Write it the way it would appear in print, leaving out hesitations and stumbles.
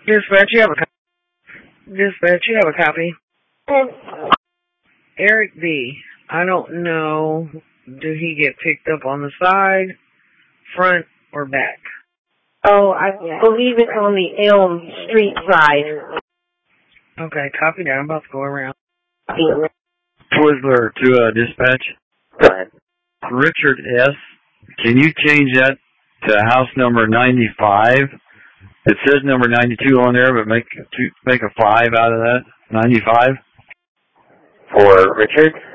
Dispatch, you have a copy. Dispatch, you have a copy. Eric B. I don't know. Did he get picked up on the side, front, or back? Oh, I believe it's on the Elm Street side. Okay, copy that. I'm about to go around. Twizzler to dispatch. Go ahead. Richard S. Can you change that to house number 95? It says number 92 on there, but make a 5 out of that. 95. For Richard?